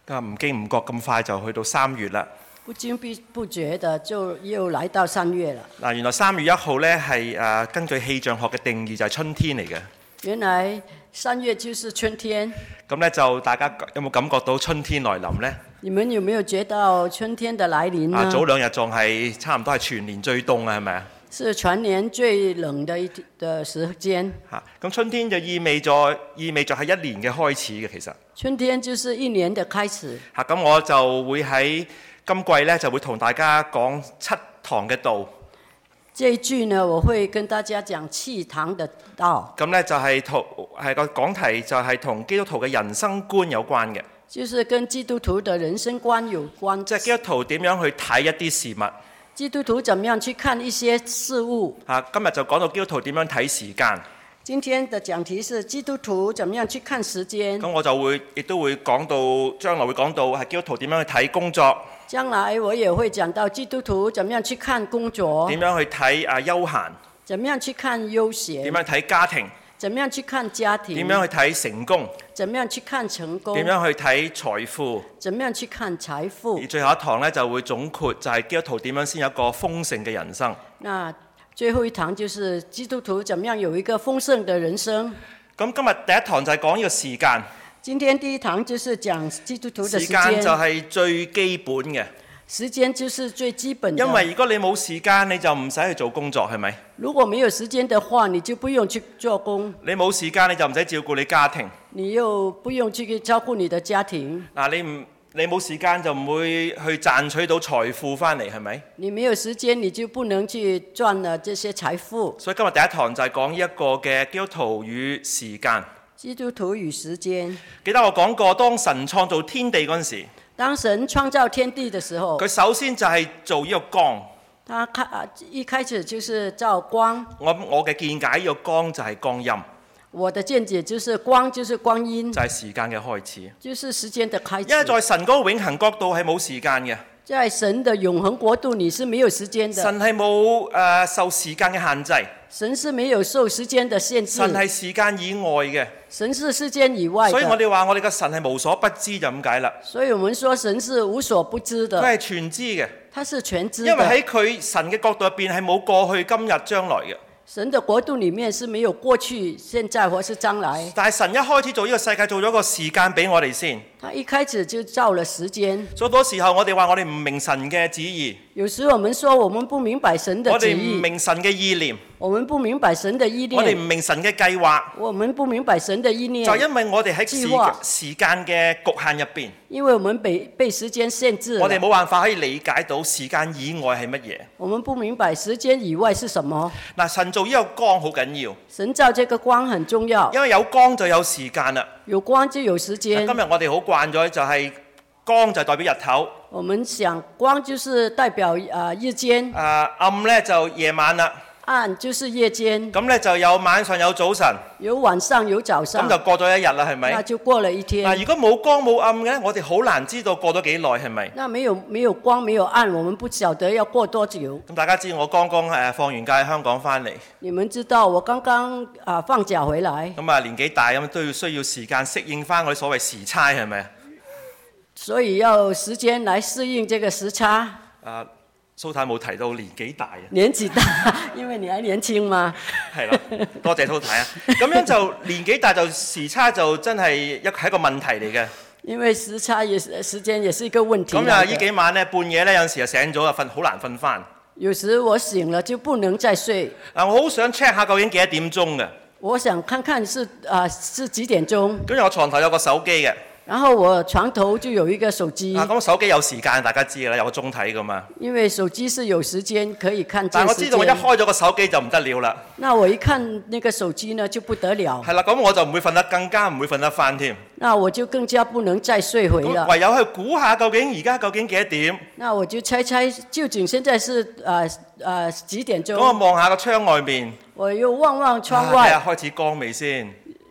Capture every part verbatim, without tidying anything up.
啊，唔經唔覺咁快就去到三月啦。 不經不不覺的就又來到三月了。 嗱，原來三月一號咧係誒根據氣象學嘅定義就係春天嚟嘅。 原來三月就是春天。 咁咧就大家有冇感覺到春天來臨呢？ 你們有沒有覺得春天的來臨呢？ 啊，早兩日仲係差唔多係全年最凍啊，係咪啊？ 是全年最冷的一的時間。 嚇，咁春天就意味咗意味著係一年嘅開始嘅，其實。 春天就是一年的開始。 嚇，咁我就會喺今季咧就會同大家講七堂嘅道。 這一句呢，我會跟大家講七堂的道。 咁咧就係同係個講題就係同基督徒嘅人生觀有關嘅。 就是跟基督徒的人生觀有關。 即係基督徒點樣去睇一啲事物？ 基督徒怎麼樣去看一些事物？ 嚇，今日就講到基督徒點樣睇時間。 今天的講題是基督徒怎麼樣去看時間。 咁我就會亦都會講到將來會講到係基督徒點樣去睇工作。 將來我也會講到基督徒怎麼樣去看工作。 點樣去睇啊休閒？ 怎麼樣去看悠閒？ 點樣睇家庭？ 怎麼樣去看家庭？ 點樣去睇成功？ 怎麼樣去看成功？ 點樣去睇財富？ 怎麼樣去看財富？ 而最後一堂咧就會總括就係基督徒點樣先有一個豐盛嘅人生。 那最後一堂就是基督徒怎麼樣有一個豐盛的人生。 咁今日第一堂就係講呢個時間。 今天第一堂就是講基督徒的時間。 時間就係最基本嘅。 時間就是最基本的。 因為如果你冇時間，你就唔使去做工作，係咪？ 如果沒有時間的話，你就不用去做工。 你冇時間，你就唔使照顧你家庭。 你又不用去照顧你的家庭。 嗱，你唔你冇時間就唔會去賺取到財富翻嚟，係咪？ 你沒有時間，你就不能去賺了這些財富。 所以今日第一堂就係講呢一個嘅基督徒與時間。 基督徒與時間。 記得我講過，當神創造天地嗰陣時， 當神創造天地的時候， 佢首先就係做呢個光。 他開一開始就是照光。 我我嘅見解，呢個光就係光陰。 我的見解就是光就是光陰， 就係時間嘅開始。 就是時間的開始。 因為在神嗰個永恆國度係冇時間嘅。 在神的永恆國度，你是沒有時間的。 神係冇誒受時間嘅限制。 神是沒有受時間的限制。 神係時間以外嘅。 神是時間以外的。 所以我哋話我哋嘅神係無所不知就咁解啦。 所以我們說神是無所不知的。 佢係全知嘅。 他是全知的。 因為喺佢神嘅國度入邊係冇過去、今日、將來嘅。 神的國度裡面是沒有過去、現在或是將來。 但係神一開始做呢個世界，做咗個時間俾我哋先。 他一開始就造了時間。所以好多時候我哋話我哋唔明神嘅旨意。 有時我們說我們不明白神的旨意。 我哋唔明神嘅意念。 我們不明白神的意念。 我哋唔明神嘅計劃。 我們不明白神的意念。 就因為我哋喺時時間嘅局限入邊。 因為我們被被時間限制。 我哋冇辦法可以理解到時間以外係乜嘢。 我們不明白時間以外是什麼。 嗱，神做呢個光好緊要。 神造這個光很重要。 因為有光就有時間啦。 有光就有時間。 今日我哋好慣咗就係光就代表日頭。 我們想光就是代表啊日間。 啊暗咧就夜晚啦。 暗就是夜間。 咁咧就有晚上有早晨。 有晚上有早上。 咁就過咗一日啦，係咪？ 那就過了一天。 嗱，如果冇光冇暗嘅，我哋好難知道過咗幾耐，係咪？ 那沒有沒有光沒有暗，我們不曉得要過多久。 咁大家知我剛剛誒放完假喺香港翻嚟。 你們知道我剛剛啊放假回來。 咁啊年紀大咁都要需要時間適應翻我哋所謂時差，係咪？ 所以要時間來適應這個時差。 啊，蘇太冇提到年紀大啊。 年紀大，因為你還年輕嘛。 係啦，多謝蘇太啊。咁樣就年紀大就時差就真係一係一個問題嚟嘅。 因為時差也是時間也是一個問題。 咁啊，呢幾晚咧半夜咧有陣時就醒咗啊，瞓好難瞓翻。 有時我醒了就不能再睡。 啊，我好想 check 下究竟幾多點鐘嘅。 我想看看是啊、呃、是幾點鐘。 咁我床頭有個手機嘅。 然後我床頭就有一個手機。 啊，咁手機有時間，大家知㗎啦，有個鐘睇㗎嘛。 因為手機是有時間可以看見時間。 但我知道我一開咗個手機就唔得了啦。 那我一看那個手機呢就不得了。 係啦，咁我就唔會瞓得，更加唔會瞓得翻添。 那我就更加不能再睡回了。 唯有去估下究竟而家究竟幾多點？ 那我就猜猜究竟現在是啊啊、呃、幾點鐘？ 咁我望下個窗外面。 我又望望窗外。 啊，開始光未先？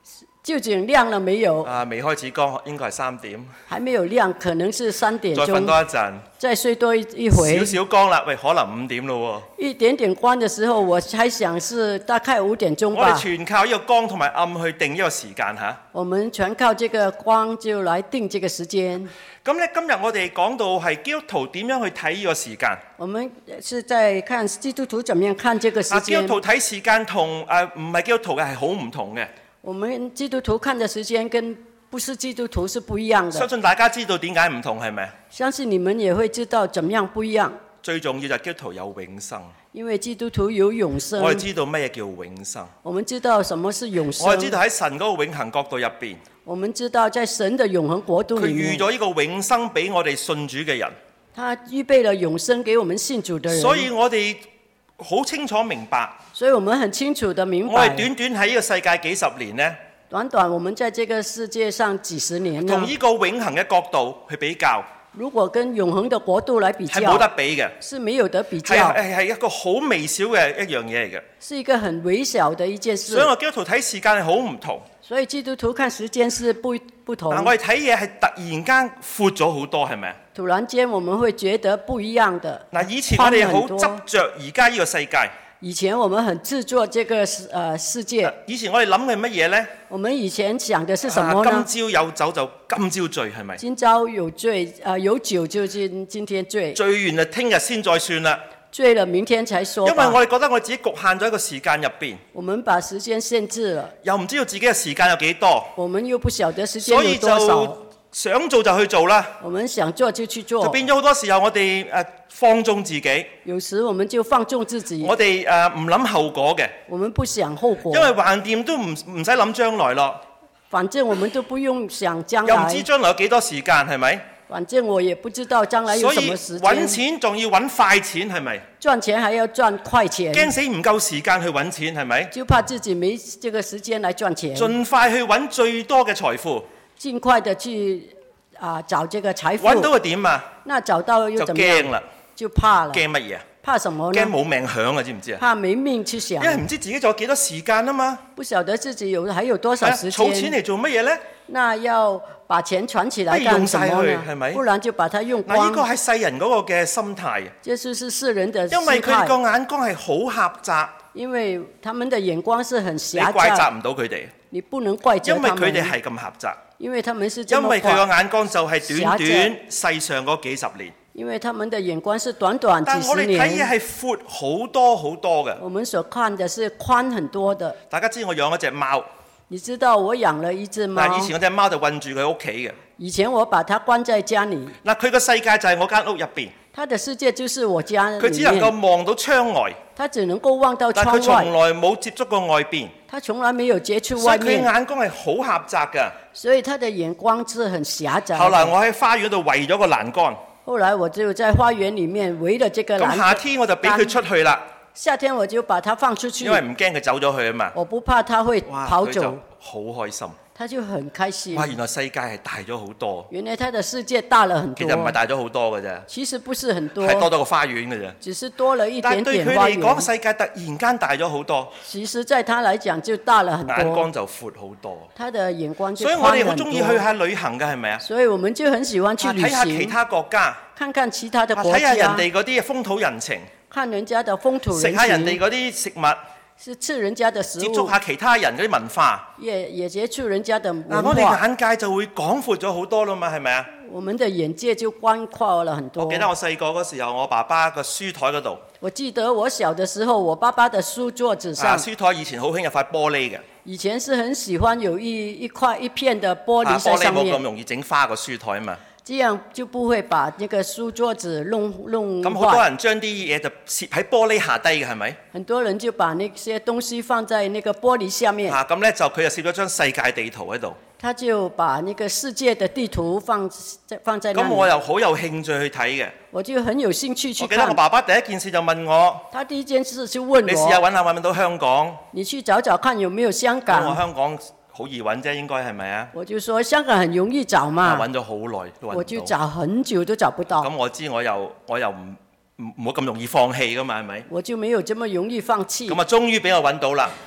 究竟亮了沒有？ 啊，未開始光，應該係三點。 還沒有亮，可能是三點再瞓鐘。 多一陣， 再睡多一一回。 少少光啦，喂，可能五點咯喎。 一點點光的時候，我猜想是大概五點鐘我哋吧。 全靠呢個光同埋暗去定呢個時間嚇。 我們全靠這個光就來定這個時間。 咁咧，今日我哋講到係基督徒點樣去睇呢個時間。 我們是在看基督徒怎麼樣看這個時啊，基督間。 徒睇時間同誒唔係基督徒嘅係好唔同嘅。 我們基督徒看的時間跟不是基督徒是不一樣的。 相信大家知道點解唔同係咪？ 相信你們也會知道怎麼樣不一樣。 最重要就係基督徒有永生。 因為基督徒有永生。 我哋知道咩叫永生。 我們知道什麼是永生。 我哋知道喺神嗰個永恆國度入邊。 我們知道在神的永恆國度裏面。 佢預咗呢個永生俾我哋信主嘅人。 他預備了永生給我們信主的人。 所以我哋好清楚明白。 所以我們很清楚的明白。 我哋短短喺呢個世界幾十年呢， 短短我們在這個世界上幾十年呢， 同呢個永恆嘅角度去比較， 如果跟永恆的國度來比較， 係冇得比嘅， 是沒有得比較， 係係一個好微小嘅一樣嘢嚟嘅， 是一個很微小的一件事。 所以我基督徒睇時間係好唔同。 所以基督徒看時間是不不同。 但我哋睇嘢係突然間闊咗好多，係咪啊？ 突然間我們會覺得不一樣的。 嗱，以前我哋好執着而家呢個世界。 以前我們很執着這個呃世界。 以前我哋諗嘅乜嘢呢？ 我們以前想的是什麼呢？ 啊、今朝有酒就今朝醉，係咪？ 今朝有醉，啊、呃、有酒就今今天醉。 醉完就聽日先再算啦。 醉了明天才說。 因為我哋覺得我自己局限咗一個時間入邊。 我們把時間限制了。 又唔知道自己嘅時間有幾多。 我們又不曉得時間有多少。 所以就想做就去做啦。 我們想做就去做。 就變咗好多時候我哋誒、呃、放縱自己。 有時我們就放縱自己。 我哋誒唔諗後果嘅。 我們不想後果。 因為橫掂都唔唔使諗將來咯。 反正我們都不用想將來。 又唔知將來有幾多時間，係咪？ 反正我也不知道將來有什麼時間。 所以揾錢仲要揾快錢，係咪？ 賺錢還要賺快錢。 驚死唔夠時間去揾錢，係咪？ 就怕自己沒這個時間來賺錢。 盡快去揾最多嘅財富。 盡快的去啊、呃、找這個財富。 揾到佢點啊？ 那找到又怎麼樣？ 就驚啦。 就怕了。 驚乜嘢啊？ 怕什麼呢？ 驚冇命享啊！知唔知啊？ 怕沒命去享。 因為唔知自己仲有幾多時間啊嘛。 不曉得自己有還有多少時間。 儲錢嚟做乜嘢咧？ 那要把錢存起來幹什麼呢？ 係咪？ 不然就把它用光。 嗱，呢個係世人嗰個嘅心態。 這就是世人的心態。 因為佢個眼光係好狹窄。 因為他們的眼光是很狹窄。 你怪責唔到佢哋。 你不能怪責他們。 因為佢哋係咁狹窄。 因為他們是這麼。 因為佢個眼光就係短短世上嗰幾十年。 因為他們的眼光是短短幾十年。 但我哋睇嘢係闊好多好多嘅。 我們所看的是寬很多的。大家知我養一隻貓。 你知道我養了一隻貓。 以前嗰隻貓就韞住佢屋企嘅。 以前我把它關在家裡。嗱， 佢個世界就係我間屋入邊。 它的世界就是我家裡面。 佢只能夠望到窗外。 它只能夠望到窗外。 但佢從來冇接觸過外邊。 他從來沒有接觸外面。 所以佢眼光係好狹窄㗎。 所以他的眼光是很狹窄。 後來我喺花園度圍咗個欄杆。 後來我就在花園裡面圍了這個欄杆。 咁夏天我就俾佢出去啦。 夏天我就把它放出去。 因為唔驚佢走咗去啊嘛。 我不怕它會跑走。 好開心。 他就很開心。 哇！原來世界係大咗好多。 原來他的世界大了很多。 其實唔係大咗好多嘅啫。 其實不是很多。 係多咗個花園嘅啫。 只是多了一點點花園。 但對佢嚟講，世界突然間大咗好多。 其實在他來講就大了很多。 眼光就闊好多。 他的眼光就寬很多。 所以我哋好中意去下旅行嘅係咪啊？ 所以我們就很喜歡去旅行。 睇下其他國家。 看看其他的國家。 睇下人哋嗰啲風土人情。 看人家的風土人情。 食下人哋嗰啲食物。 是吃人家的食物， 接觸下其他人嗰啲文化， 也也接觸人家的文化。 嗱，我哋眼界就會廣闊咗好多啦嘛，係咪啊？ 我們的眼界就寬闊了很多。 我記得我細個嗰時候，我爸爸個書台嗰度。 我記得我小的時候，我爸爸的書桌子上。 啊，書台以前好興有塊玻璃嘅。 以前是很喜歡有一一塊一片的玻璃在上面。 啊，玻璃冇咁容易整花個書台嘛。 這樣就不會把那個書桌子弄弄壞。 咁好多人將啲嘢就攝喺玻璃下低嘅，係咪？ 很多人就把那些東西放在那個玻璃下面。 嚇，咁咧就佢就攝咗張世界地圖喺度。 他就把那個世界的地圖放在放在那裡。 咁我又好有興趣去睇嘅。 我就很有興趣去看。 我記得我爸爸第一件事就問我。 他第一件事就問我。 你試下揾下揾唔到香港。 你去找找看有沒有香港。 我香港。好易揾啫，應該係咪啊？ 我就說香港很容易找嘛。 揾咗好耐都揾唔到。 我就找很久都找不到。 咁我知我又我又唔唔唔好咁容易放棄噶嘛，係咪？ 我就沒有這麼容易放棄。 咁啊，終於俾我揾到啦。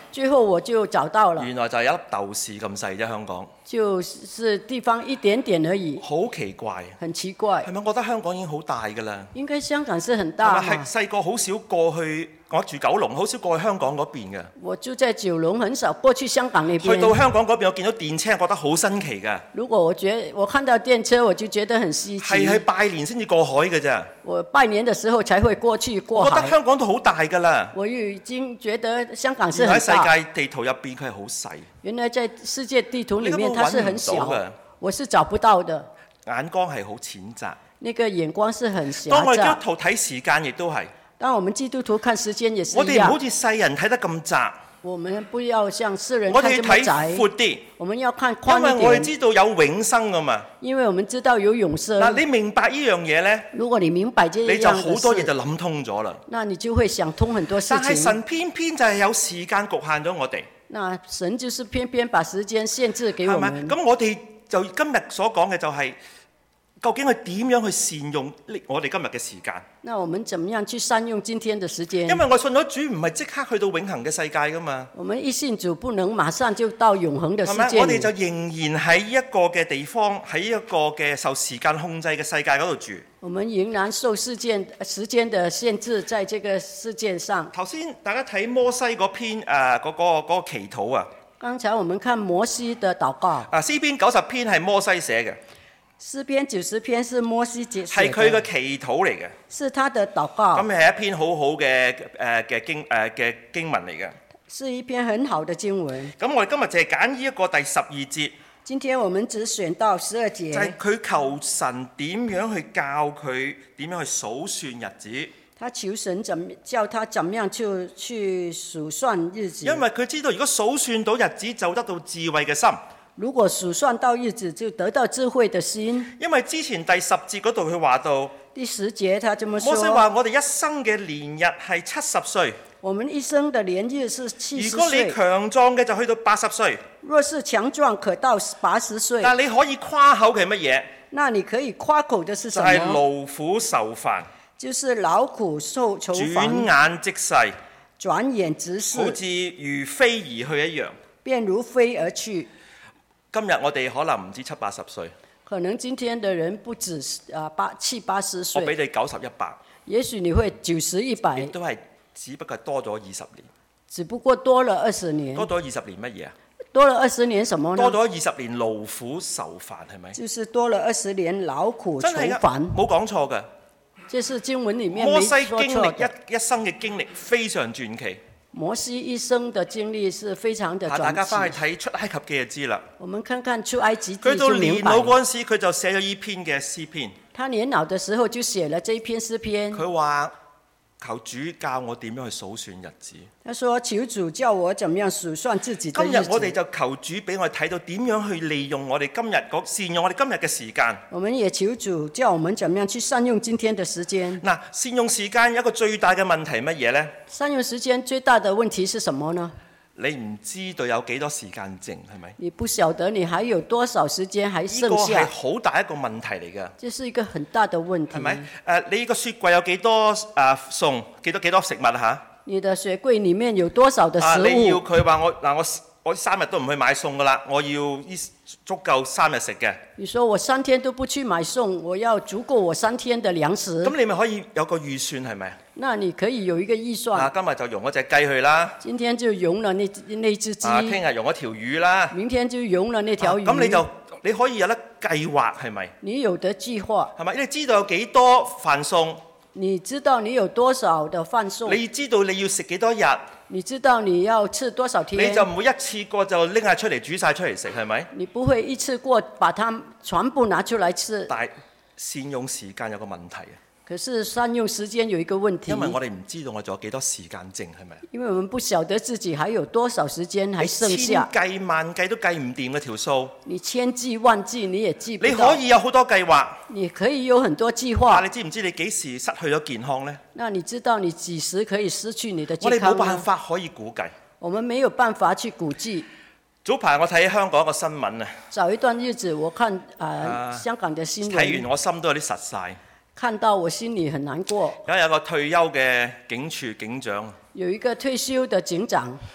最後我就找到了， 原來就係一粒豆豉咁細啫，香港。 就是地方一點點而已， 好奇怪， 很奇怪。 係咪？我覺得香港已經好大㗎啦。 應該香港是很大係嘛。 細個好少過去，我住九龍，好少過去香港嗰邊嘅。 我住在九龍，很少過去香港那邊。 去到香港嗰邊，我見到電車，覺得好新奇㗎。 如果我覺我看到電車，我就覺得很稀奇。 係喺拜年先至過海㗎咋。 我拜年的時候才會過去過海。 我覺得香港都好大㗎啦。 我已經覺得香港是很大。 喺世界地圖入邊，佢係好細。 原來在世界地圖裡面，它是很小。我是找不到的。 眼光係好淺窄。 那個眼光是很狹窄。 當我哋基督徒睇時間，亦都係。 當我們基督徒看時間也是一樣。 我哋唔好似世人睇得咁窄。 我們不要像世人看這麼窄。 我哋睇闊啲。 我們要看寬一點。 因為我哋知道有永生㗎嘛。 因為我們知道有永生。 嗱，你明白呢樣嘢咧？ 如果你明白這樣嘅事， 你就好多嘢就諗通咗啦。 那你就會想通很多事情。 但係神偏偏就係有時間局限咗我哋。 那神就是偏偏把時間限制給我們。 咁我哋就今日所講嘅就係、是，究竟係點樣去善用呢我哋今日嘅時間？ 那我們怎麼樣去善用今天的時間？ 因為我信咗主唔係即刻去到永恆嘅世界噶嘛。 我們一信主不能馬上就到永恆的世界。 我哋就仍然喺一個嘅地方，喺一個嘅受時間控制嘅世界嗰度住。 我們仍然受事件時間的限制，在這個世界上。 頭先大家睇摩西嗰篇誒嗰、呃那個嗰、那個祈禱啊。 剛才我們看摩西的禱告。 啊，詩篇九十篇係摩西寫嘅。 詩篇九十篇是摩西寫嘅。 係佢嘅祈禱嚟嘅。 是他的禱告。 咁係一篇好好嘅誒嘅經誒嘅、呃、經文嚟嘅。 是一篇很好的經文。 咁我哋今日就係揀呢一個第十二節。 今天我們只選到十二節。 就係、是、佢求神點樣去教佢點樣去數算日子。 他求神怎叫他怎麼樣去去數算日子。 因為佢知道如果數算到日子就得到智慧嘅心。 如果數算到日子就得到智慧的心。 因為之前第十節嗰度佢話到。 第十節他這麼說。 摩西話我哋一生嘅年日係七十歲。 我們一生的年日是七十歲。 如果你強壯嘅就去到八十歲。 若是強壯可到八十歲。 但你可以誇口嘅係乜嘢？ 那你可以誇口的是什麼？ 就係、是、勞苦受煩。 就是勞苦受愁煩。 轉眼即逝。 轉眼即逝。 好似如飛而去一樣。 便如飛而去。 今日我哋可能唔止七八十歲。 可能今天的人不止啊八七八十歲。 我俾你九十一百。 也許你會九十一百。 亦都係只不過多咗二十年。 只不過多了二十年。 多咗二十年乜嘢啊？ 多了二十年什麼呢？ 多咗二十年勞苦受煩係咪？ 就是多了二十年勞苦愁煩。 冇講錯嘅。 這是經文裡面摩西經歷一一生嘅經歷非常傳奇。 摩西一生的經歷是非常的傳奇。 大家翻去睇出埃及記就知啦。 我們看看出埃及記佢到就明白。 年老嗰陣時，佢就寫咗呢篇嘅詩篇。 他年老的時候就寫了這一篇詩篇。 佢話：求主教我點樣去數算日子。 他說：求主教我怎麼樣數算自己的日子。 今日我哋就求主俾我哋睇到點樣去利用我哋今日嗰善用我哋今日嘅時間。 我們也求主教我們怎麼樣去善用今天的時間。 嗱，善用時間有一個最大嘅問題乜嘢呢？ 善用時間最大的問題是什麼呢？ 你唔知道有幾多時間剩係咪？ 你不曉得你還有多少時間還剩下？ 呢個係好大一個問題嚟嘅。 這是一個很大的問題。 係咪？誒，你個雪櫃有幾多誒餸？幾多幾多食物嚇？ 你的雪櫃裡面有多少的食物？ 你要佢話我嗱我我三日都唔去買餸噶啦，我要足夠三日食嘅。 你說我三天都不去買餸，我要足夠我三天的糧食。 咁你咪可以有個預算係咪？ 那你可以有一個預算。 啊，今日就用嗰隻雞去啦。 今天就用了那那隻雞。 啊，聽日用嗰條魚啦。 明天就用了那條魚。 咁、啊、你就你可以有得計劃係咪？ 你有得計劃。係咪？你知道有幾多飯餸？ 你知道你有多少的飯餸？ 你知道你要食幾多日？ 你知道你要吃多少天？ 你就唔會一次過就拎晒出嚟煮晒出嚟食，係咪？ 你不會一次過把它全部拿出來吃。 但係善用時間有個問題啊。 可是善用時間有一個問題。 因為我哋唔知道我仲有幾多時間剩，係咪？ 因為我們不曉得自己還有多少時間還剩下。 你千計萬計都計唔掂嘅條數。 你千計萬計你也計不到。 你可以有好多計劃。 你可以有很多計劃。 但你知唔知你幾時失去咗健康呢？ 那你知道你幾時可以失去你的健康？ 我哋冇辦法可以估計。 我們沒有辦法去估計。 早排我睇香港一個新聞啊。 早一段日子我看啊、呃、香港嘅新聞。 睇完我心都有啲實晒。 看到我心裡很難過。 而家有個退休嘅警署警長。 有一個退休的警長。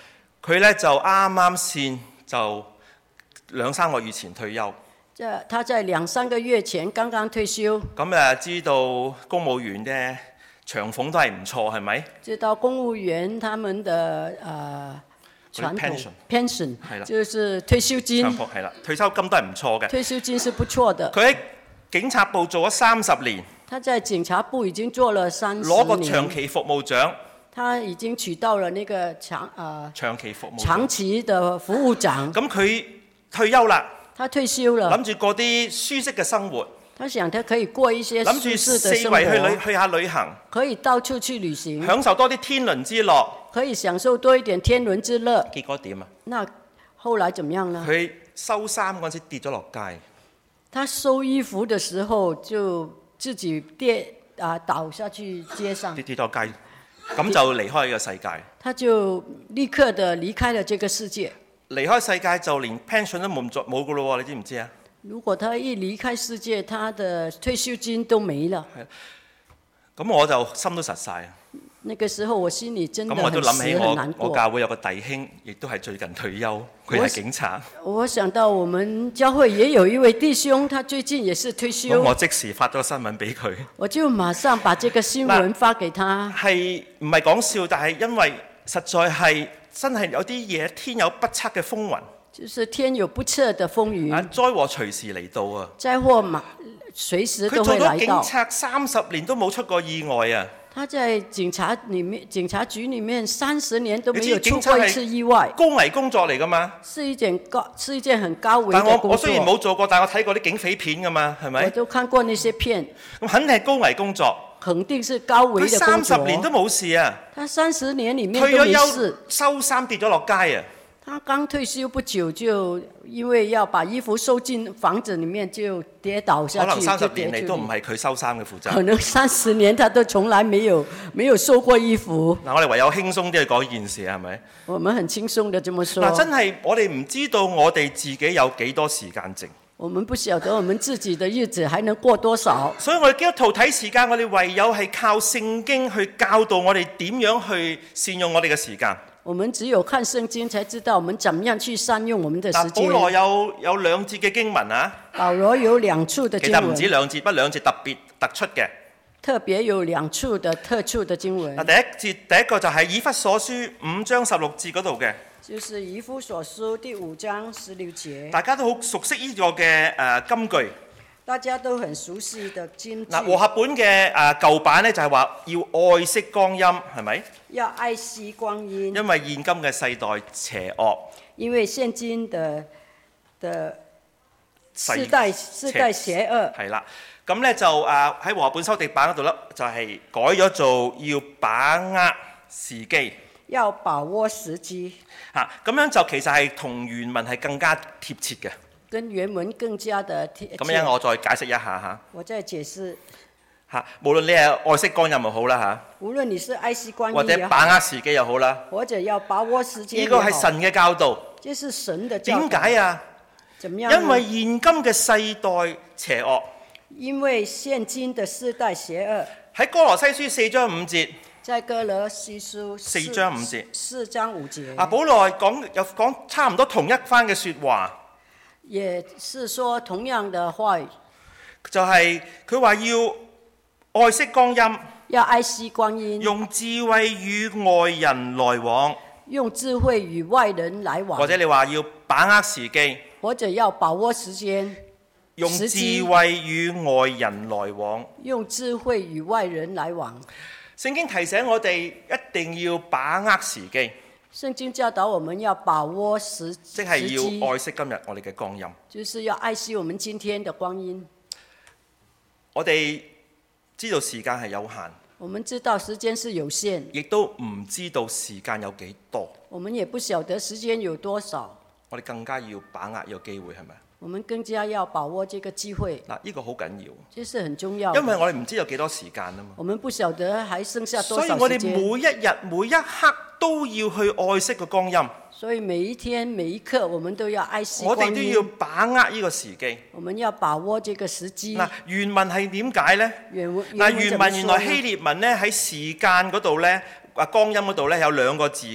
佢咧就啱啱先就兩三個月前退休。 這他在兩三個月前剛剛退休。 咁誒知道公務員嘅長俸都係唔錯，係咪？ 知道公務員他們的呃傳統 pension 係啦， 就是退休金。 長俸係啦，退休金都係唔錯嘅。 退休金是不錯的。 佢喺警察部做咗三十年。 他在警察部已經做了三十年。 攞個長期服務獎。 他已經取到了那個長呃長期服務長期的服務獎。 咁佢退休啦。 他退休了。 諗住過啲舒適嘅生活。 他想他可以過一些舒適的生活。諗住四圍去旅去下旅行。 可以到處去旅行。 享受多啲天倫之樂。 可以享受多一點天倫之樂。 結果點啊？ 那後來怎麼樣呢？ 佢收衫嗰陣時跌咗落街。 他收衣服的時候就自己跌啊倒下去街上。跌跌咗街。咁就離開呢個世界。他就立刻的離開了這個世界。離開世界就連 pension 都冇冇㗎咯喎，你知唔知啊？如果他一離開世界，他的退休金都沒了。咁我就心都實晒。那個時候我心裡真的很實很難過。我教會有個弟兄，亦都係最近退休，佢係警察。我想到我們教會也有一位弟兄，他最近也是退休。咁我即時發咗個新聞俾佢。我就馬上把這個新聞發給他。係唔係講笑？但係因為實在係真係有啲嘢天有不測嘅風雲。就是天有不測的風雲。啊，災禍隨時嚟到啊！災禍馬隨時都會來到。佢做咗警察三十年都冇出過意外啊！他在警察裡面、警察局裡面三十年都沒有出過一次意外。高危工作嚟㗎嘛？是一件高，是一件很高危嘅工作。但我我雖然冇做過，但我睇過啲警匪片㗎嘛，係咪？我都看過那些片。咁肯定係高危工作。肯定是高危嘅工作。佢三十年都冇事啊！他三十年裡面都沒事。退咗休，收衫跌咗落街啊！他剛退休不久，就因為要把衣服收進房子裡面，就跌倒下去。可能三十年嚟都唔係佢收衫嘅負責。可能三十年他都從來沒有沒有收過衣服。嗱，我哋唯有輕鬆啲去講呢件事，係咪？我們很輕鬆地這麼說。嗱，真係我哋唔知道我哋自己有幾多時間剩。我們不曉得我們自己的日子還能過多少。所以我哋基督徒睇時間，我哋唯有係靠聖經去教導我哋點樣去善用我哋嘅時間。我們只有看聖經才知道我們怎麼樣去善用我們的時間。保羅有有兩節嘅經文啊。保羅有兩處的經文。其實唔止兩節，不兩節特別突出嘅。特別有兩處的特處的經文。第一節第一個就係以弗所書五章十六節嗰度嘅。就是以弗所書第五章十六節。大家都好熟悉呢個嘅誒金句。大家都很熟悉的金句。嗱，和合本嘅誒舊版咧就係話要愛惜光陰，係咪？要愛惜光陰。因為現今嘅世代邪惡。因為現今的的世代世代邪惡。係啦，咁咧就誒喺和合本修訂版嗰度咧，就係改咗做要把握時機。要把握時機。嚇，咁樣就其實係同原文係更加貼切嘅。跟原文更加的貼切。咁樣我再解釋一下嚇。我再解釋。嚇，無論你係愛惜光陰又好啦嚇。無論你是愛惜光陰或者把握時機又好啦。或者要把握時機。呢個係神嘅教導。這是神的教導。點解啊？怎麼樣？因為現今嘅世代邪惡。因為現今的世代邪惡。喺歌羅西書四章五節。在歌羅西書四章五節。四章五節。啊，保羅講又講差唔多同一番嘅説話。也是說同樣的話語，就係佢話要愛惜光陰，要愛惜光陰，用智慧與外人來往，用智慧與外人來往，或者你話要把握時機，或者要把握時間，用智慧與外人來往，用智慧與外人來往。聖經提醒我哋一定要把握時機。聖經教導我們要把握時機，即係要愛惜今日我哋嘅光陰，就是要愛惜我們今天的光陰。我哋知道時間係有限，我們知道時間是有限，亦都唔知道時間有幾多，我們也不曉得時間有多少。我哋更加要把握呢個機會，係咪？我們更加要把握這個機會。嗱，呢個好緊要，這是很重要，因為我哋唔知有幾多時間啊嘛。我們不曉得還剩下多少時間，所以我哋每一日每一刻都要去愛惜個光陰。所以每一天每一刻，我們都要愛惜光陰。我哋都要把握呢個時機。我們要把握這個時機。嗱，原文係點解呢？原文嗱，原文原來希臘文咧喺時間嗰度咧，啊光陰嗰度咧有兩個字嘅。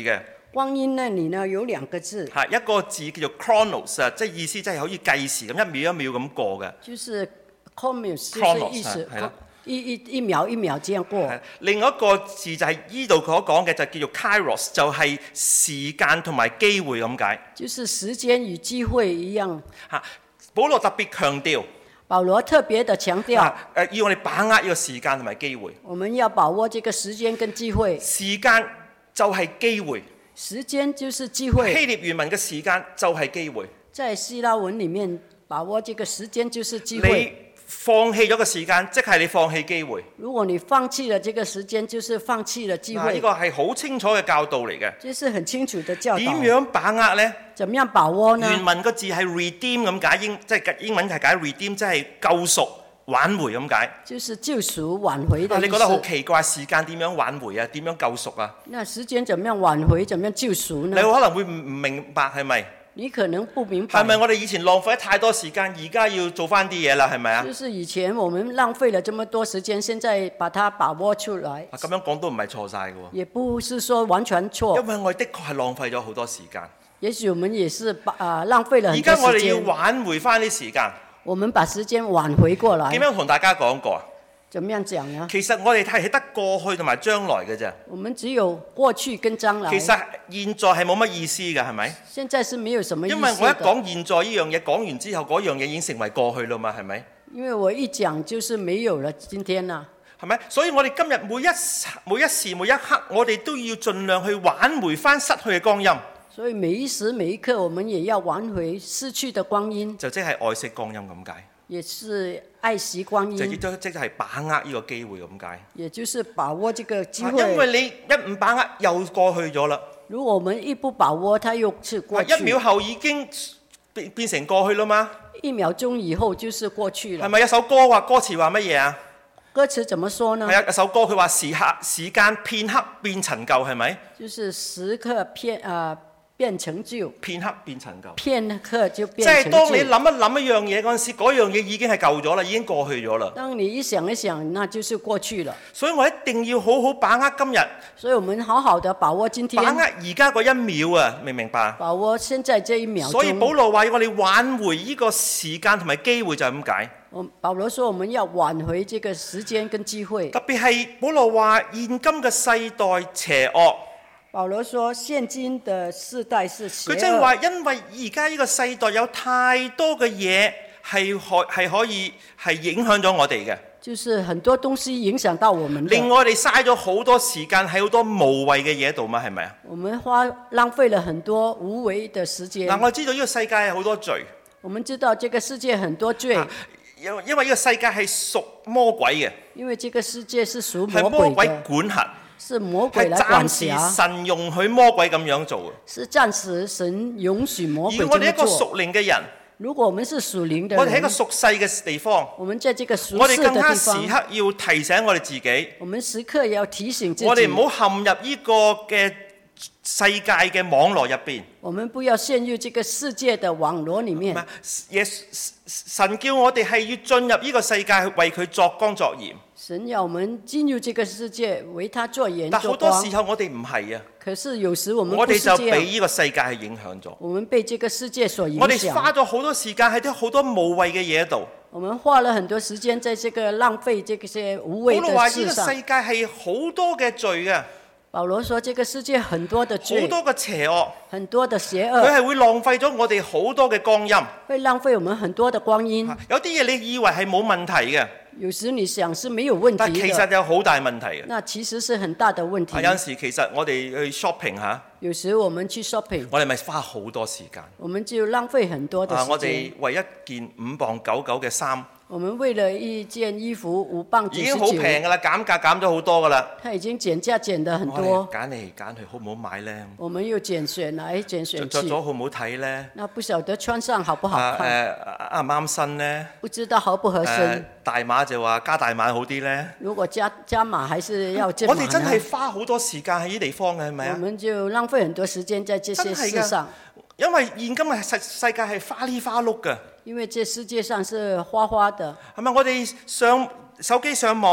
光陰那裡呢有兩個字， 係一個字叫做 chronos 啊，即係意思即係好似計時咁，一秒一秒咁過嘅。 就是 chronos，就是意思一一一秒一秒這樣過。 另一個字就係依度所講嘅就叫做 kairos，就係時間同埋機會咁解。 就是時間與機會一樣。 嚇，保羅特別強調。 保羅特別的強調，誒、 啊，要我哋把握呢個時間同埋機會。 我們要把握這個時間跟機會。 時間就係機會。 時間就是機會。 希臘原文嘅時間就係機會。 在希臘文裡面，把握這個時間就是機會。 你放棄咗個時間，即係你放棄機會。 如果你放棄了這個時間，就是放棄了機會。 呢個係好清楚嘅教導嚟嘅。 這是很清楚的教導。 點樣把握呢？ 怎麼樣把握呢？ 原文個字係 redeem 咁解，英即係英文係解 redeem，即係救贖、挽回咁解。 就是救贖、挽回的意思。 你覺得好奇怪，時間點樣挽回啊？點樣救贖啊？ 那時間怎麼樣挽回？怎麼樣救贖呢？ 你可能會唔唔明白係咪？ 你可能不明白。 係咪我哋以前浪費咗太多時間，而家要做翻啲嘢啦？係咪啊？ 就是以前我們浪費了這麼多時間，現在把它把握出來。 咁樣講都唔係錯晒嘅喎。 也不是說完全錯。 因為我哋的確係浪費咗好多時間。 也許我們也是把啊浪費了很多時間。 而家我哋要挽回翻啲時間。 我們把時間挽回過來。 點樣同大家講過啊？ 怎麼樣講呢？ 其實我哋係得過去同埋將來嘅啫。 我們只有過去跟將來。 其實現在係冇乜意思嘅，係咪？ 現在是沒有什麼意思。 因為我一講現在呢樣嘢，講完之後嗰樣嘢已經成為過去啦嘛，係咪？ 因為我一講就是沒有了今天啦。 係咪？所以我哋今日每一每一時每一刻，我哋都要盡量去挽回翻失去嘅光陰。 所以每一時每一刻，我們也要挽回失去的光陰。 就即係愛惜光陰咁解。 也是愛惜光陰。 就亦都即係把握呢個機會咁解。 也就是把握這個機會。 因為你一唔把握，又過去咗啦。 如果我們一不把握，它又是過去。 一秒後已經變變成過去啦嘛。 一秒鐘以後就是過去了。 係咪有首歌話歌詞話乜嘢啊？ 歌詞怎麼說呢？ 係啊，有首歌佢話時刻時間片刻變陳舊，係咪？ 就是時刻片啊。呃變成就， 片刻變陳舊。 片刻就變成就。即係當你諗一諗一樣嘢嗰陣時，嗰樣嘢已經係舊咗啦，已經過去咗啦。 當你一想一想，那就是過去了。 所以我一定要好好把握今日。 所以我們好好的把握今天。 把握而家嗰一秒啊，明唔明白？ 把握現在這一秒鐘。 所以保羅話要我哋挽回呢個時間同埋機會就係咁解。 保羅說我們要挽回這個時間跟機會。 特別係保羅話現今嘅世代邪惡。 保羅說：現今的世代是邪惡。 佢即係話，因為而家呢個世代有太多嘅嘢係可係可以係影響咗我哋嘅。 就是很多東西影響到我們， 令我哋嘥咗好多時間喺好多無謂嘅嘢度嘛，係咪啊？ 我們花浪費了很多無謂的時間。 嗱，我知道呢個世界係好多罪。 我們知道這個世界很多罪。 因因為呢個世界係屬魔鬼嘅。 因為這個世界是屬魔鬼嘅。 係魔鬼管轄。 是魔鬼來管轄。 係暫時神容許魔鬼咁樣做。 是暫時神容許魔鬼這麼做。 而我哋一個屬靈嘅人， 如果我們是屬靈的人， 我哋喺一個屬世嘅地方， 我們在這個屬世的地方， 我哋更加時刻要提醒我哋自己， 我們時刻要提醒自己， 我哋唔好陷入呢個嘅世界嘅網絡入邊。 我們不要陷入這個世界的網絡裡面。 神叫我哋係要進入呢個世界，為佢作光作鹽。 神要我們進入這個世界，為他作鹽作光。 但好多時候我哋唔係啊。 可是有時我們我哋就被呢個世界係影響咗。 我們被這個世界所影響。 我哋花咗好多時間喺啲好多無謂嘅嘢度。 我們花了很多時間在這個浪費這些無謂的事上。 保羅話呢個世界係好多嘅罪嘅。 保羅說：這個世界很多的罪， 好多嘅邪惡， 很多的邪惡， 佢係會浪費咗我哋好多嘅光陰， 會浪費我們很多的光陰。 有啲嘢你以為係冇問題嘅， 有時你想是沒有問題的， 但其實有好大問題嘅。 那其實是很大的問題。 有陣時其實我哋去 shopping 嚇， 有時我們去 shopping， 我哋咪花好多時間， 我們就浪費很多的時間。 啊，我哋為一件五磅九九嘅衫。 我們為了一件衣服五磅九十九， 已經好平㗎啦，減價減咗好多㗎啦。 他已經減價減得很多。 揀嚟揀去好唔好買呢？ 我們又揀選來揀選去。 着咗好唔好睇呢？ 那不曉得穿上好不好看？ 誒啱唔啱身呢？ 不知道合不合身。 大碼就話加大碼好啲呢？ 如果加加碼還是要加碼呢？ 我哋真係花好多時間喺呢啲地方嘅，係咪啊？ 我們就浪費很多時間在這些事上。 因為現今嘅世世界係花哩花碌嘅。 因為這世界上是花花的。 係咪？我哋上手機上網，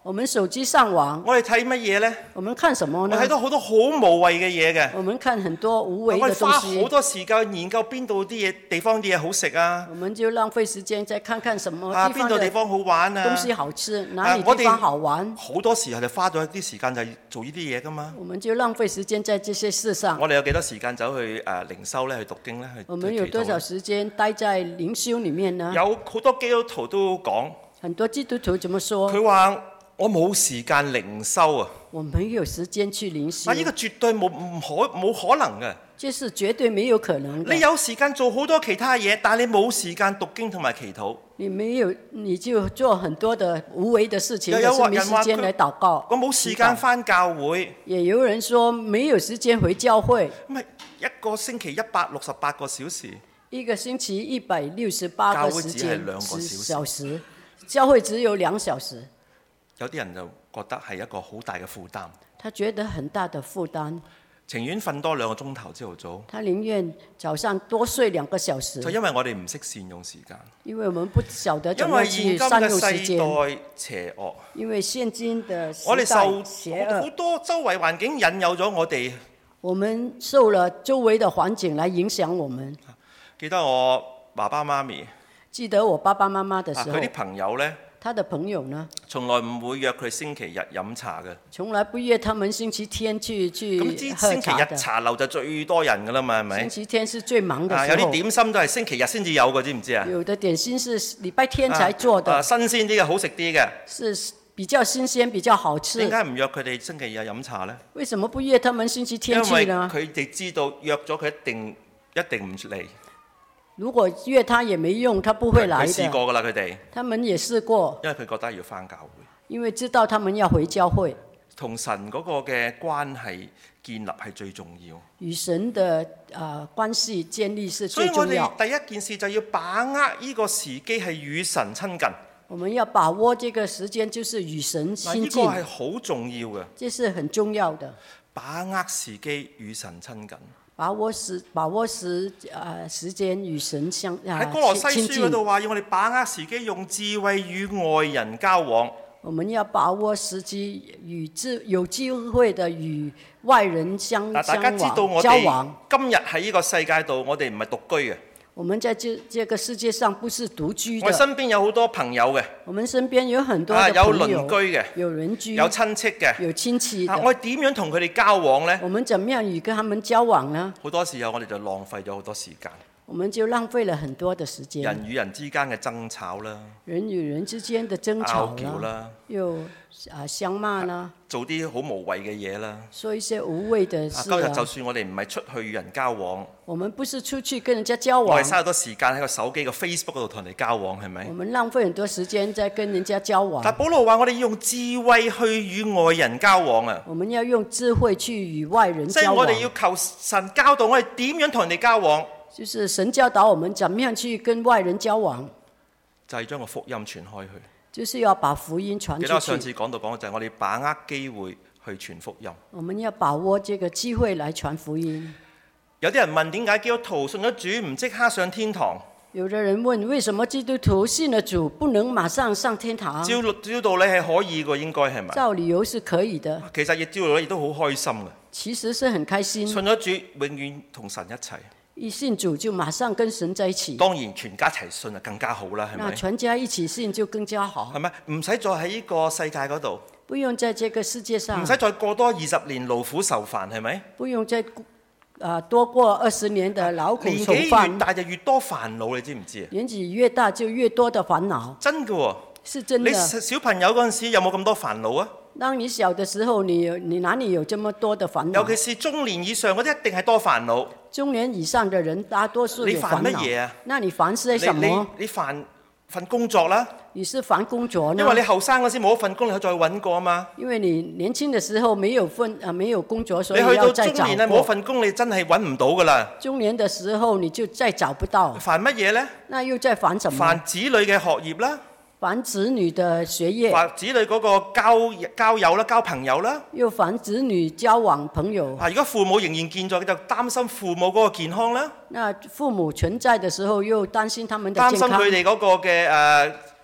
我們手機上網， 我哋睇乜嘢咧？ 我們看什麼呢？ 我睇到好多好無謂嘅嘢嘅。 我們看很多無謂嘅東西。 我哋花好多時間研究邊度啲嘢，地方啲嘢好食啊。 我們就浪費時間再看看什麼啊， 地方邊度地方好玩啊？ 東西好吃，哪裡地方好玩？ 好多時候就花咗一啲時間就係做呢啲嘢噶嘛。 我們就浪費時間在這些事上。 我哋有幾多時間走去誒靈修咧？去讀經咧？去我們有多少時間待在靈修裡面呢？ 有好多基督徒都講。 很多基督徒怎麼說？ 佢話。我冇時間靈修啊！ 我沒有時間去靈修。 啊！呢個絕對冇唔可冇可能嘅。 這是絕對沒有可能的。 你有時間做好多其他嘢，但係你冇時間讀經同埋祈禱。 你沒有，你就做很多的無謂的事情，但是沒時間來禱告。 我冇時間返教會。 也有人說沒有時間回教會。 唔係一個星期一百六十八個小時。 一個星期一百六十八個時間。 教會只係兩個小時。 教會只有兩小時。 有啲人就覺得係一個好大嘅負擔。 他覺得很大的負擔。 情願瞓多兩個鐘頭朝頭早。 他寧願早上多睡兩個小時。 就因為我哋唔識善用時間。 因為我們不曉得怎麼去善用時間。 因為現今嘅世代邪惡。 因為現今的時代我哋受好多周圍環境引誘咗我哋。 我們受了周圍的環境來影響我們。 記得我爸爸媽咪。 記得我爸爸媽媽的時候。 佢啲朋友呢？ 他的朋友呢？ 從來唔會約佢星期日飲茶嘅。 從來不約他們星期天去去喝茶的。 咁星期日茶樓就最多人㗎啦嘛，係咪？ 星期天是最忙的時候。 啊、有啲點心都係星期日先至有嘅，知唔知啊？ 有的點心是禮拜天才做的。 啊啊、新鮮啲嘅，好食啲嘅。 是比較新鮮，比較好吃。 點解唔約佢哋星期日飲茶呢？ 為什麼不約他們星期天去呢？ 因為佢哋知道約咗佢一定一定唔嚟。 如果約他也沒用，他不會來的。 佢試過㗎啦，佢哋。 他們也試過。 因為佢覺得要返教會。 因為知道他們要回教會。 同神嗰個嘅關係建立係最重要。 與神的啊、呃、關係建立是最重要。 所以我哋第一件事就要把握呢個時機係與神親近。 我們要把握這個時間，就是與神親近。 呢個係好重要嘅。 這是很重要的。 把握時機與神親近。 把握時把握時啊、呃、時間與神相啊親近。 喺歌羅西書嗰度話，要我哋把握時機，用智慧與外人交往。 我們要把握時機，與智有機會的與外人相大家知道我交往。 今日喺呢個世界度，我哋唔係獨居嘅。 我們在這這個世界上不是獨居的。 我身邊有好多朋友嘅。 我們身邊有很多的朋友。 啊，有鄰居嘅。 有鄰居。 有親戚嘅。 有親戚的。 啊，我點樣同佢哋交往呢？ 我們怎麼樣與跟他們交往呢？ 好多時候我哋就浪費咗好多時間。 我們就浪費了很多的時間。 人與人之間嘅爭吵啦。 人與人之間的爭吵啦。又啊相罵啦。 做啲好無謂嘅嘢啦。 說一些無謂的事、啊。 今日就算我哋唔係出去與人交往。 我們不是出去跟人家交往。 我哋嘥好多時間喺個手機個 Facebook 嗰度同人哋交往，係咪？ 我們浪費很多時間在跟人家交往。 但保羅話我哋要用智慧去與外人交往啊！ 我們要用智慧去與外人交往。 即係我哋要求神教導我哋點樣同人哋交往。 就是神教導我們怎麼樣去跟外人交往。 就係將個福音傳開去。 就是要把福音傳出去。 記得我上次講到講就係我哋把握機會去傳福音。 我們要把握這個機會來傳福音。 有啲人問點解基督徒信咗主唔即刻上天堂？ 有的人問為什麼基督徒信了主不能馬上上天堂？ 照照道理係可以嘅，應該係咪？ 照理由是可以的。 其實亦照道理亦都好開心嘅。 其實是很開心。 信咗主永遠同神一齊。 一信主就馬上跟神在一起。 當然全家一齊信就更加好啦，係咪？ 那全家一起信就更加好。 係咪？唔使再喺呢個世界嗰度。 不用在這個世界上。 唔使再過多二十年勞苦受煩，係咪？ 不用再啊、呃、多過二十年的勞苦受煩。年紀越大就越多煩惱，你知唔知啊？ 年紀越大就越多的煩惱。 真嘅喎、哦。 是真的。 你小朋友嗰陣時有冇咁多煩惱啊？ 當你小的時候，你你哪裡有這麼多的煩惱？ 尤其是中年以上嗰啲，一定係多煩惱。 中年以上的人，大多數有煩惱。 你煩乜嘢啊？ 那你煩些什麼？ 你你，你煩份工作啦。 你是煩工作呢？ 因為你後生嗰時冇一份工，你可以再揾過啊嘛。因為你年輕的時候沒有份啊，沒有工作，所以要再找過。 你去到中年咧， 冇份工，你真係揾唔到噶啦。 中年的時候你就再找不到。 煩乜嘢咧？ 那又在煩什麼？ 煩子女嘅學業啦。 煩子女的學業， 煩子女嗰個交交友啦，交朋友啦， 又煩子女交往朋友。 啊，如果父母仍然健在，就擔心父母嗰個健康啦。 那父母存在的時候，又擔心他們的健康。 擔心佢哋嗰個嘅誒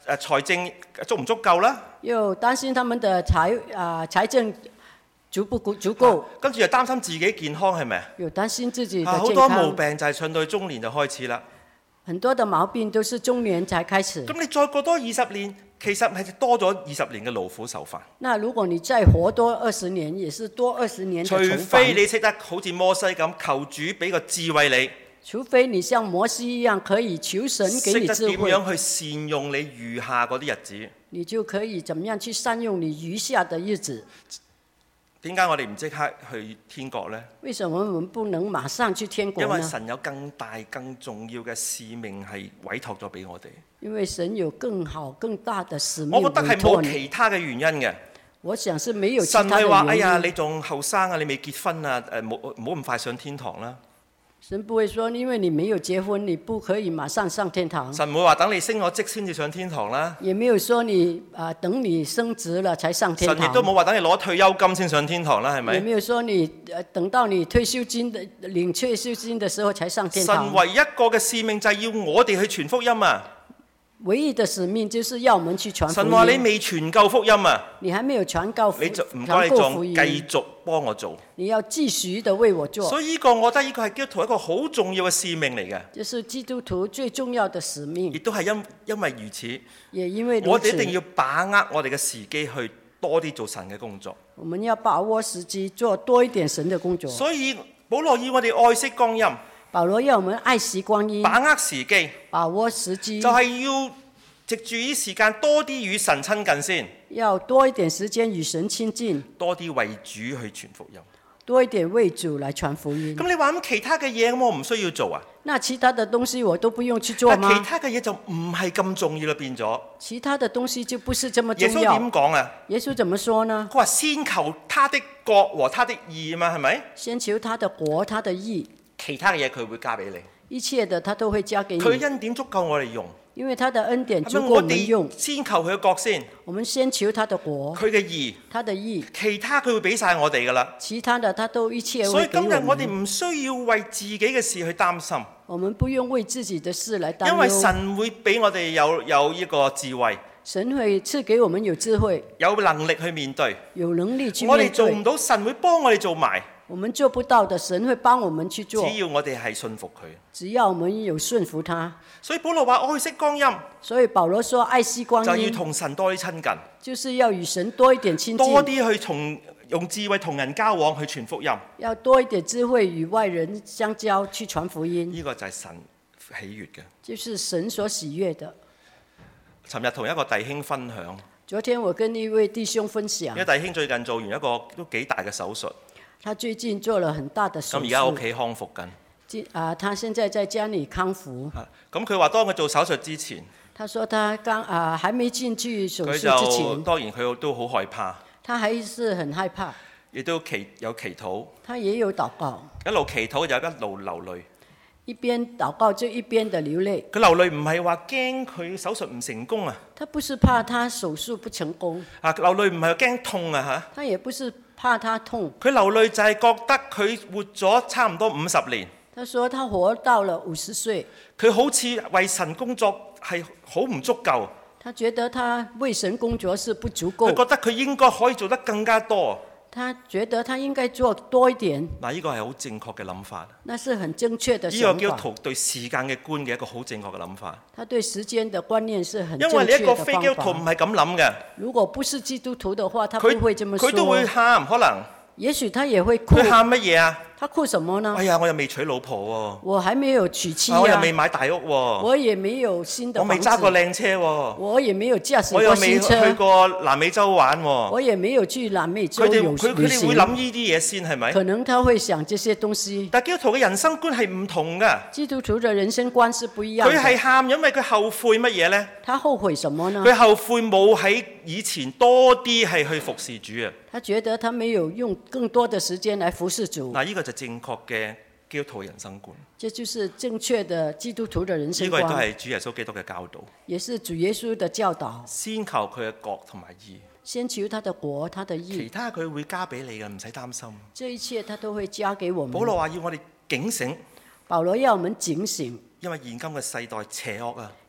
誒財政足唔足夠啦， 又擔心他們的財啊、呃、財政足不足夠， 跟住又擔心自己健康係咪？ 又擔心自己的健康。 好多毛病就係上到去中年就開始啦。 很多的毛病都是中年才開始。 咁你再過多二十年，其實係多咗二十年嘅勞苦愁煩。 那如果你再活多二十年，也是多二十年的愁煩。 除非你識得好似摩西咁，求主俾個智慧你。 除非你像摩西一樣，可以求神給你智慧。識得點樣去善用你餘下嗰啲日子。你就可以怎麼樣去善用你餘下的日子。點解我哋唔即刻去天國呢？為什麼我們不能馬上去天國呢？因為神有更大更重要嘅使命係委託咗俾我哋。因為神有更好更大的使命。我覺得係冇其他嘅原因嘅。我想是沒有其他的原因。神係話：哎呀，你仲後生啊，你未結婚啊，誒冇唔好咁快上天堂啦。神不會說，因為你沒有結婚，你不可以馬上上天堂。神唔會話等你升咗職先至上天堂啦。也沒有說你啊、呃，等你升職了才上天堂。神亦都冇話等你攞退休金先上天堂啦，係咪？也沒有說你、呃、等到你退休金的領退休金的時候才上天堂。神唯一一個嘅使命就係要我哋去傳福音啊！唯一的使命就是要我們去傳福音。神話你未傳夠福音啊！你還沒有傳夠福音，你就唔該你仲繼續幫我做。你要繼續的為我做。所以呢個我覺得呢個係基督徒一個好重要嘅使命嚟嘅。就是基督徒最重要的使命。亦都係因因為如此，也因為如此，我哋一定要把握我哋嘅時機去多啲做神嘅工作。我們要把握時機做多一點神嘅工作。所以保羅要我哋愛惜光陰。保羅要我們愛惜光陰，把握時機，把握時機，就係要藉住啲時間多啲與神親近先，要多一點時間與神親近，多啲為主去傳福音，多一點為主來傳福音。咁你話咁其他嘅嘢咁我唔需要做啊？那其他的東西我都不用去做嗎？其他嘅嘢就唔係咁重要啦，變咗。其他的東西就不是這麼重要。耶穌點講啊？耶穌怎麼說呢？佢話先求他的國和他的義嘛，係咪？先求他的國，他的義。其他嘅嘢佢會加俾你，一切的他都會加給你。佢恩典足夠我哋用，因為他的恩典足夠我哋用。先求佢嘅國先，我們先求他的國，佢嘅義，他的義，其他佢會俾晒我哋噶啦。其他的他都一切會給我們。所以今日我哋唔需要為自己嘅事去擔心，我們不用為自己的事來擔憂，因為神會俾我哋有有一個智慧，神會賜給我們有智慧，有能力去面對，有能力去面對。我哋做唔到，神會幫我哋做埋。我們做不到的，神會幫我們去做。只要我哋係信服佢，只要我們有順服他。所以保羅話愛惜光陰。所以保羅說愛惜光陰，就要同神多啲親近，就是要與神多一點親近，多啲去從用智慧同人交往去傳福音，要多一點智慧與外人相交去傳福音。呢個就係神喜悅嘅，就是神所喜悅的。尋日同一個弟兄分享，昨天我跟一位弟兄分享，呢個弟兄最近做完一個都幾大嘅手術。他最近做了很大的手術，咁而家屋企康復緊。啊，他現在在家裏康復。咁佢話當佢做手術之前，他說他剛啊，還沒進去手術之前，佢就當然佢都好害怕。他還是很害怕。亦都祈有祈禱。他也有禱告。一路祈禱就一路流淚。一邊禱告就一邊的流淚。佢流淚唔係話驚佢手術唔成功啊。他不是怕他手術不成功。啊，流淚唔係驚痛啊嚇。他也不是怕他痛。佢流淚就係覺得佢活咗差唔多五十年。他說他活到了五十歲。佢好似為神工作係好唔足夠。他覺得他為神工作是不足夠。佢覺得佢應該可以做得更加多。他覺得他應該做多一點。嗱，呢個係好正確嘅諗法。那是很正確的想法。呢個基督徒對時間嘅觀嘅一個好正確嘅諗法。他對時間的觀念是很正確的方法。因為你一個非基督徒唔係咁諗嘅。如果不是基督徒的話，他不會這麼說。佢都會喊，可能。也許他也會哭。佢喊乜嘢啊？他哭什麼呢？哎呀，我又未娶老婆喎、哦。我還沒有娶妻、啊、我又未買大屋喎、哦。我也沒有新的房子。我未揸過靚車喎、哦。我也沒有駕駛過新車。我又未去過南美洲玩喎、哦。我也沒有去南美洲旅行。佢哋佢哋會諗呢啲嘢先係咪？可能他會想這些東西。但基督徒嘅人生觀係唔同㗎。基督徒嘅人生觀是不一樣。佢係喊，因為佢後悔乜嘢呢？他後悔什麼呢？佢後悔冇喺以前多啲係去服侍主啊。他覺得他沒有用更多的時間來服侍主。嗱，呢個就正確嘅基督徒人生觀。這就是正確的基督徒的人生觀。呢個亦都係主耶穌基督嘅教導。也是主耶穌的教導。先求佢嘅國同埋義。先求他的國，他的義。其他佢會加俾你嘅，唔使擔心。這一切他都會加給我們。保羅話要我哋警醒。保羅要我們警醒。因為現今嘅世代邪惡啊。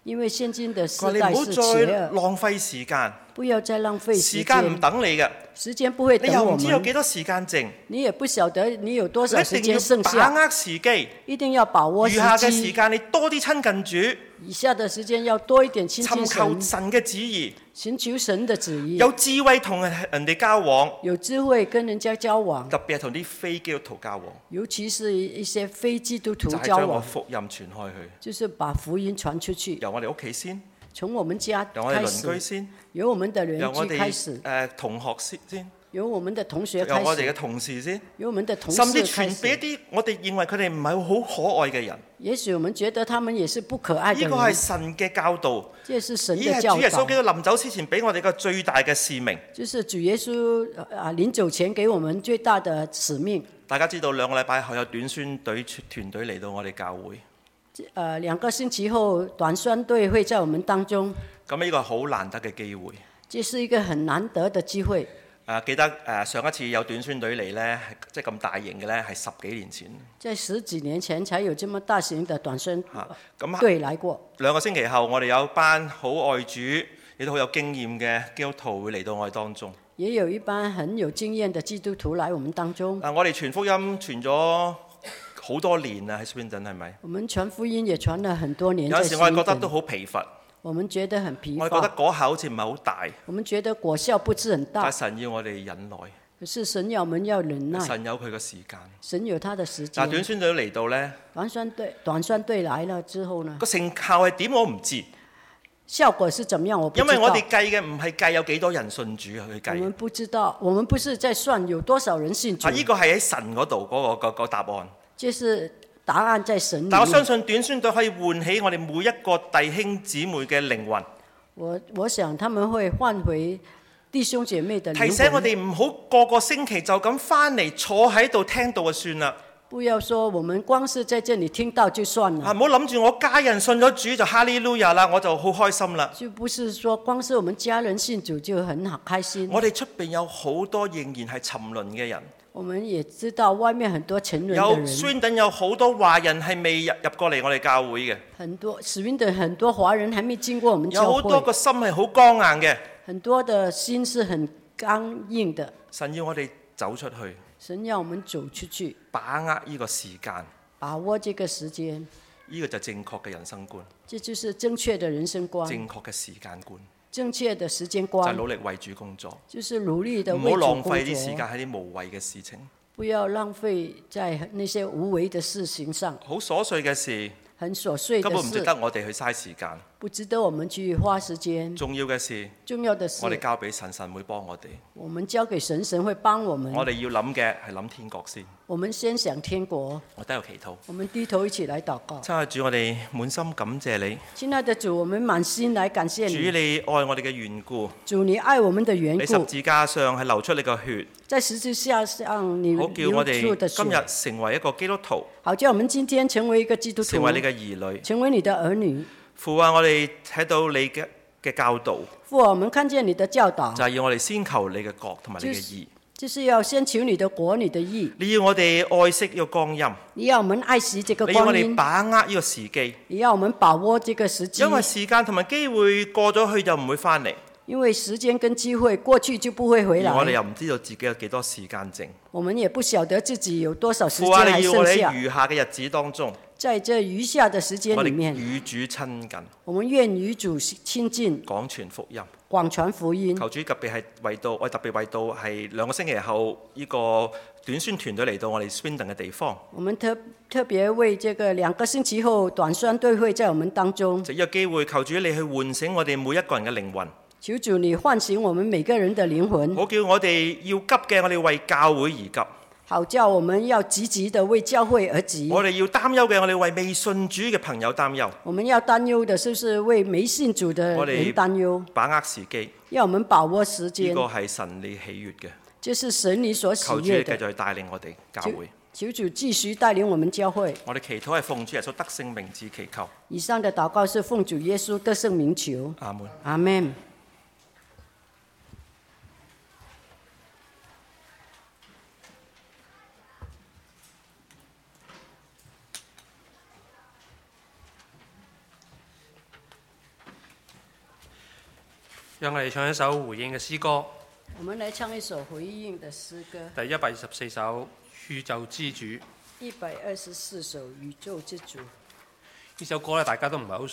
因為現今的時佢話代你唔好再是邪惡， 浪費時間， 不要再浪費時時間唔間， 等你嘅， 時間不會你又等我們， 唔知有幾多時間剩， 你也不曉得你有多你少時一定間剩要把下， 握時機。 一定要把握時餘下嘅時機， 間你多啲親近主， 以下的時間要多一點親近尋求神， 神嘅旨意， 尋求神的旨意， 有智慧同人哋交往， 有智慧跟人家交往， 特別係同啲非基督徒交往， 尤其是一些非基督徒就係將個交往， 福音傳開去。 就是把福音傳出去， 由我哋屋企先， 從我們家由我哋鄰開始居，先， 由我們的由我鄰居開哋始， 誒同學先先， 由我們的同學由我哋嘅開始， 同事先， 由我們的同甚至事開傳俾一始。 啲我哋認為佢哋唔係好可愛嘅人。 也許我們覺得他們也是不可愛的呢個係人， 神嘅教導， 這是神呢的教係主耶穌基導， 督臨走之前俾我哋個最大嘅使命。 就是主耶穌啊臨走前給我們最大的使命。 大家知道兩個禮拜後有短宣隊團隊嚟到我哋教會， 呃，兩個星期後短宣隊會在我們當中， 咁呢個係好難得嘅機會。 這是一個很難得的機會。 誒、記得誒、呃、上一次有短宣隊嚟呢，即係咁大型嘅呢，係十幾年前。 在十幾年前才有這麼大型的短宣咁隊來過。 兩個星期後，我哋有班好愛主，亦都好有經驗嘅基督徒會嚟到我哋當中。 也有一班很有經驗的基督徒來我們當中。 啊，我哋傳福音傳咗好多年啊，喺 Swindon 係咪？ 我們傳福音也傳了很多年。 有時我哋覺得都好疲乏， 我們覺得很疲乏。 我哋覺得果效好似唔係好大。 我們覺得果效不是很大。 但神要我哋忍耐。 可是神要我們要忍耐。 神有佢嘅時間。 神有他的時間。 但短宣隊嚟到呢， 短宣隊短宣隊來了之後呢？ 個成效係點我唔知。 效果是怎麼樣？我不知道。 因為我哋計嘅唔係計有幾多人信主去計。 我們不知道，我們不是在算有多少人信主。 啊，呢個係喺神嗰度嗰個、嗰個答案。 就是答案在神裡面。 但我相信短宣隊可以喚起我哋每一個弟兄姊妹嘅靈魂。 我我想他們會喚回弟兄姐妹的靈魂。 提醒我哋唔好個個星期就咁翻嚟坐喺度聽到就算啦。 不要說我們光是在這裡聽到就算了。 啊，唔好諗住我家人信咗主就哈利路亞啦，我就好開心啦。 就不是說光是我們家人信主就很好開心。 我哋出邊有好多仍然係沉淪嘅人。 我們也知道外面很多沉淪的人。 有 Swindon 有好多華人係未入入過嚟我哋教會嘅。 很多 Swindon 很多華人還沒經過我們教會。 有好多個心係好剛硬嘅。 很多的心是很剛硬的。 神要我哋走出去。 神要我們走出去， 把握呢個時間， 把握這個時間， 呢個就正確嘅人生觀。 這就是正確的人生觀， 正確嘅時間觀， 正確的時間觀， 就係努力為主工作， 就是努力的唔為主工作， 好浪費啲時間喺啲無謂嘅事情， 不要浪費在那些無謂的事情上， 好瑣碎嘅事， 很瑣碎的事， 根本唔值得我哋去嘥時間。 不值得我們去花時間。 重要嘅事， 重要的事， 我哋交俾神，神會幫我哋。 我們交給神，神會幫我們。 我哋要諗嘅係諗天國先。 我們先想天國。 我都有祈禱。 我們低頭一起來禱告。 親愛主，我哋滿心感謝你。 親愛的主，我們滿心來感謝你。 主，你愛我哋嘅緣故。 主，你愛我們的緣故。 你十字架上係流出你個血。 在十字架上你流出的血。 好叫我哋今日成為一個基督徒。 好叫我們今天成為一個基督徒。 成為你嘅兒女。 成為你的兒女。 父啊，我哋睇到你嘅嘅教導。 父啊，我們看見你的教導。 就係要我哋先求你嘅國同埋你嘅義。 就是要先求你的國，你的義。 你要我哋愛惜呢個光陰。 你要我們愛惜這個光陰。 你要我哋把握呢個時機。 你要我們把握這個時機。 因為時間同埋機會過咗去就唔會翻嚟。 因為時間跟機會過去就不會回來。 而我哋又唔知道自己有幾多時間剩。 我們也不曉得自己有多少時間還剩下。 還剩下。 父啊，你要我哋喺餘下嘅日子當中。 在這餘下的時間裡面， 我哋與主親近。 我們願與主親近。 廣傳福音。 廣傳福音。 求主特別係為到，我特別為到係兩個星期後呢個短宣團隊嚟到我哋 Swindon 嘅地方。 我們特特別為這個兩個星期後短宣隊會在我們當中。 就呢個機會，求主你去喚醒我哋每一個人嘅靈魂。 求主你喚醒我們每個人的靈魂。 好叫我哋要急嘅，我哋為教會而急。 好叫我們要積極的為教會而急。 我哋要擔憂嘅，我哋為未信主嘅朋友擔憂。 我們要擔憂的，就是為未信主的人擔憂。 把握時機。 要我們把握時間。 呢個係神你喜悅嘅。 就是神你所喜悅的。 求主你繼續帶領我哋教會。 求主繼續帶領我們教會。 我哋祈禱係奉主耶穌得勝名字祈求。 以上的禱告是奉主耶穌得勝名求。 阿門。 阿門。 讓我哋唱一首回應嘅詩歌。 我們來唱一首回應的詩歌。 第一百二十四首《宇宙之主》。 一百二十四首《宇宙之主》。 呢首歌咧，大家都唔係好